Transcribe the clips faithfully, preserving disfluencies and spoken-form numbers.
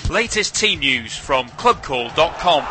Latest team news from club call dot com.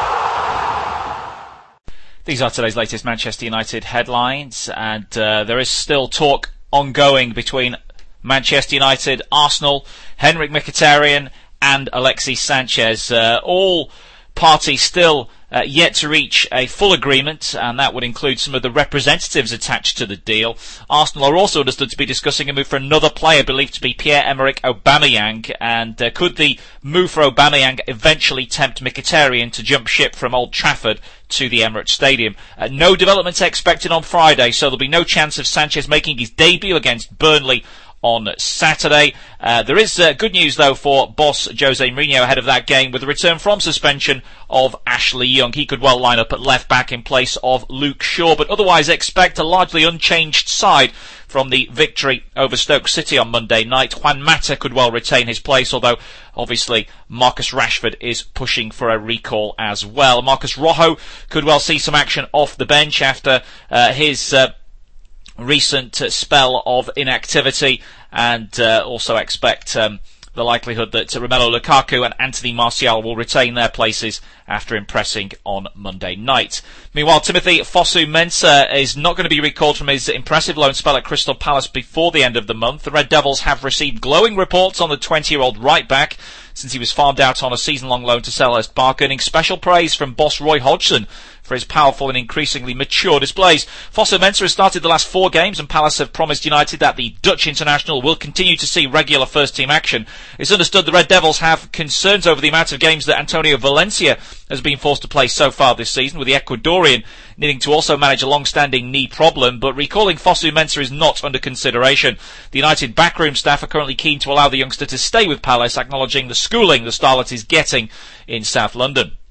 These are today's latest Manchester United headlines, and uh, there is still talk ongoing between Manchester United, Arsenal, Henrik Mkhitaryan and Alexis Sanchez. Uh, all parties still uh, yet to reach a full agreement, and that would include some of the representatives attached to the deal. Arsenal are also understood to be discussing a move for another player believed to be Pierre-Emerick Aubameyang, and uh, could the move for Aubameyang eventually tempt Mkhitaryan to jump ship from Old Trafford to the Emirates Stadium? Uh, no developments expected on Friday, so there'll be no chance of Sanchez making his debut against Burnley on Saturday. Uh, there is uh, good news, though, for boss Jose Mourinho ahead of that game with the return from suspension of Ashley Young. He could well line up at left back in place of Luke Shaw, but otherwise expect a largely unchanged side from the victory over Stoke City on Monday night. Juan Mata could well retain his place, although obviously Marcus Rashford is pushing for a recall as well. Marcus Rojo could well see some action off the bench after uh, his uh, recent uh, spell of inactivity, and uh, also expect um, the likelihood that Romelu Lukaku and Anthony Martial will retain their places after impressing on Monday night. Meanwhile, Timothy Fosu-Mensah is not going to be recalled from his impressive loan spell at Crystal Palace before the end of the month. The Red Devils have received glowing reports on the twenty-year-old right-back since he was farmed out on a season-long loan to Selhurst Park, earning special praise from boss Roy Hodgson for his powerful and increasingly mature displays. Fosu-Mensah has started the last four games, and Palace have promised United that the Dutch international will continue to see regular first-team action. It's understood the Red Devils have concerns over the amount of games that Antonio Valencia has been forced to play so far this season, with the Ecuadorian needing to also manage a long-standing knee problem, but recalling Fosu-Mensah is not under consideration. The United backroom staff are currently keen to allow the youngster to stay with Palace, acknowledging the schooling the starlet is getting in South London.